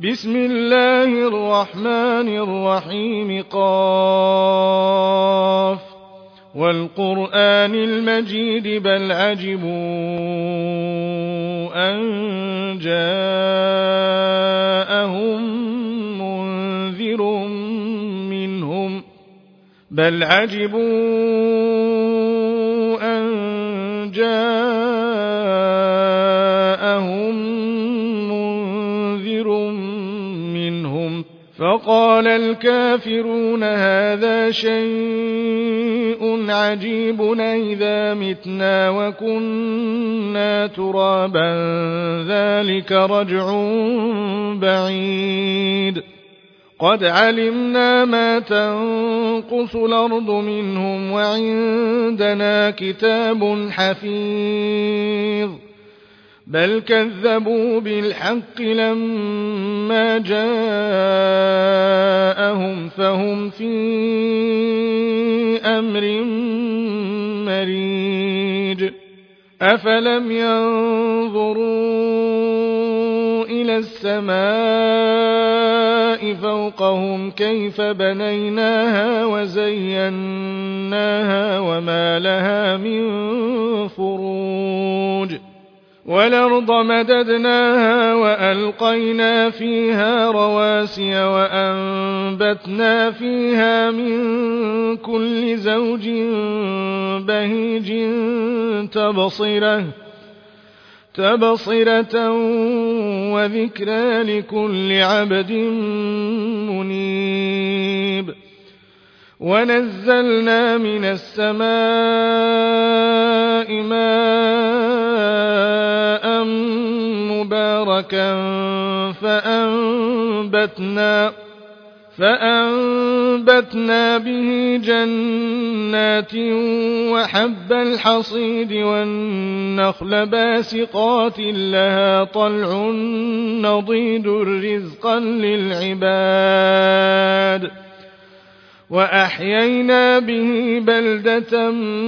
بسم الله الرحمن الرحيم قاف والقرآن المجيد بل عجبوا أن جاءهم منذر منهم فقال الكافرون هذا شيء عجيب أإذا متنا وكنا ترابا ذلك رجع بعيد قد علمنا ما تنقص الأرض منهم وعندنا كتاب حفيظ بل كذبوا بالحق لما جاءهم فهم في أمر مريج أفلم ينظروا إلى السماء فوقهم كيف بنيناها وزيناها وما لها من فروج والأرض مددناها وألقينا فيها رواسي وأنبتنا فيها من كل زوج بهيج تبصرة وذكرى لكل عبد منيب ونزلنا من السماء ماء مباركا فأنبتنا به جنات وحب الحصيد والنخل باسقات لها طلع نضيد رزقا للعباد وأحيينا به بلدة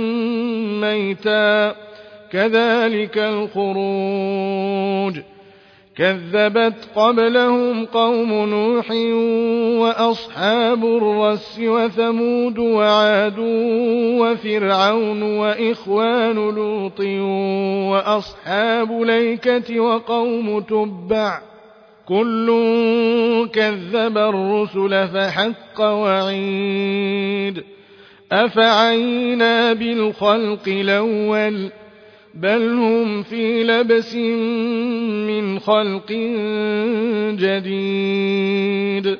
ميتا كذلك الخروج كذبت قبلهم قوم نوح وأصحاب الرس وثمود وعاد وفرعون وإخوان لوط وأصحاب الأيكة وقوم تبع كل كذب الرسل فحق وعيد أفعينا بالخلق الأول بل هم في لبس من خلق جديد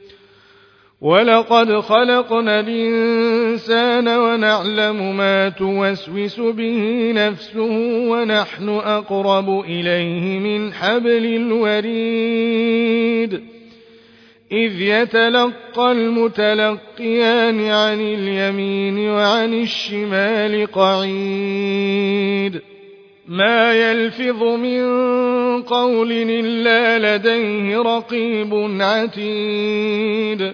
ولقد خلقنا الإنسان ونعلم ما توسوس به نفسه ونحن أقرب إليه من حبل الوريد إذ يتلقى المتلقيان عن اليمين وعن الشمال قعيد ما يلفظ من قول إلا لديه رقيب عتيد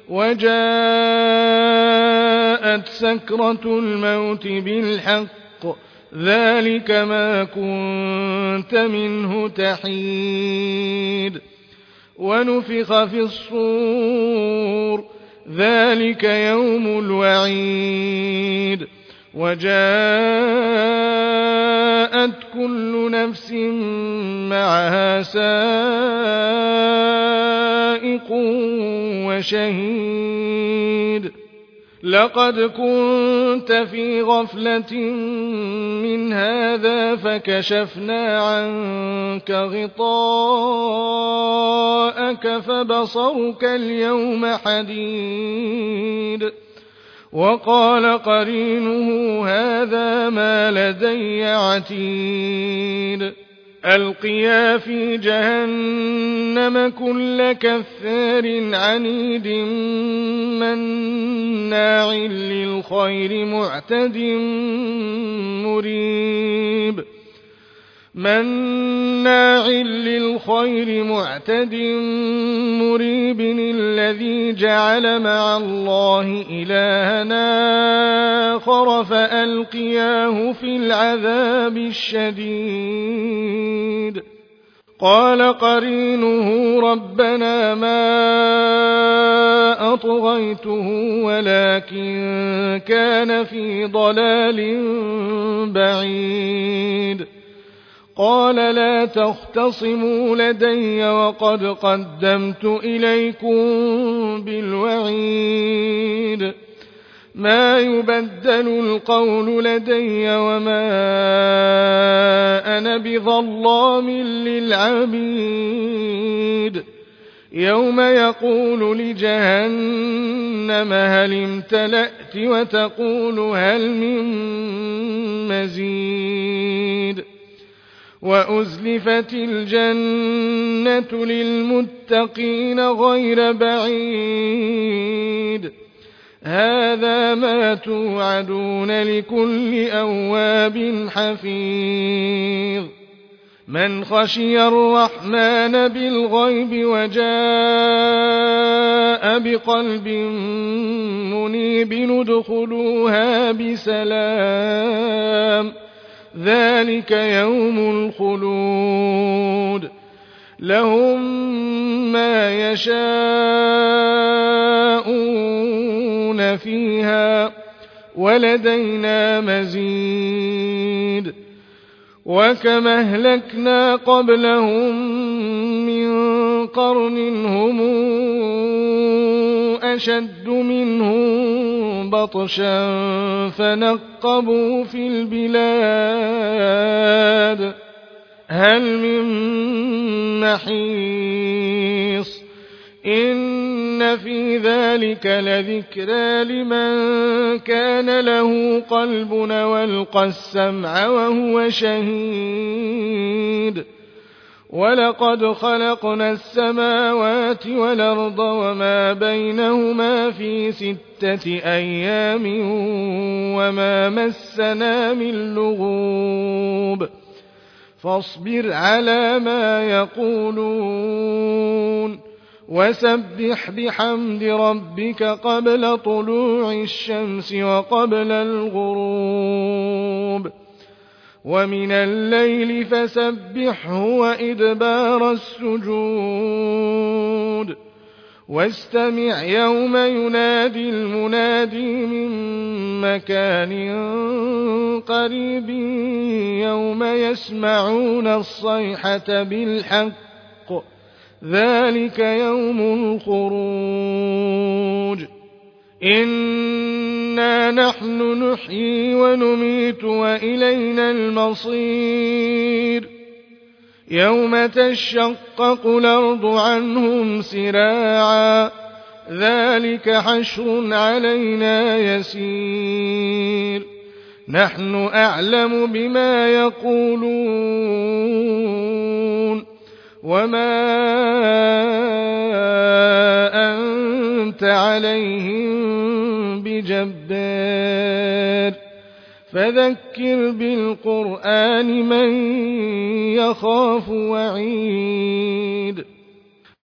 وجاءت سكرة الموت بالحق ذلك ما كنت منه تحيد ونفخ في الصور ذلك يوم الوعيد وجاءت كل نفس معها سائق وشهيد لقد كنت في غفلة من هذا فكشفنا عنك غطاءك فبصرك اليوم حديد وقال قرينه هذا ما لدي عتيد ألقيا في جهنم كل كفار عنيد مناع للخير معتد مريب الذي جعل مع الله إلها آخر فألقياه في العذاب الشديد قال قرينه ربنا ما أطغيته ولكن كان في ضلال بعيد قال لا تختصموا لدي وقد قدمت إليكم بالوعيد ما يبدل القول لدي وما أنا بظلام للعبيد يوم يقول لجهنم هل امتلأت وتقول هل من مزيد وأزلفت الجنة للمتقين غير بعيد هذا ما توعدون لكل أواب حفيظ من خشي الرحمن بالغيب وجاء بقلب منيب ادخلوها بسلام ذلك يوم الخلود لهم ما يشاءون فيها ولدينا مزيد وكما أهلكنا قبلهم من قرن هم أشد منهم بطشا فنقبوا في البلاد هل من محيص إن في ذلك لذكرى لمن كان له قلب والقى السمع وهو شهيد ولقد خلقنا السماوات والأرض وما بينهما في 6 أيام وما مسنا من لغوب فاصبر على ما يقولون وسبح بحمد ربك قبل طلوع الشمس وقبل الغروب ومن الليل فسبحه وإدبار السجود واستمع يوم ينادي المنادي من مكان قريب يوم يسمعون الصيحة بالحق ذلك يوم الخروج إنا نحن نحيي ونميت وإلينا المصير يوم تشقق الأرض عنهم سراعا ذلك حشر علينا يسير نحن أعلم بما يقولون وما أنت عليهم بجبار فذكر بالقرآن من يخاف وعيد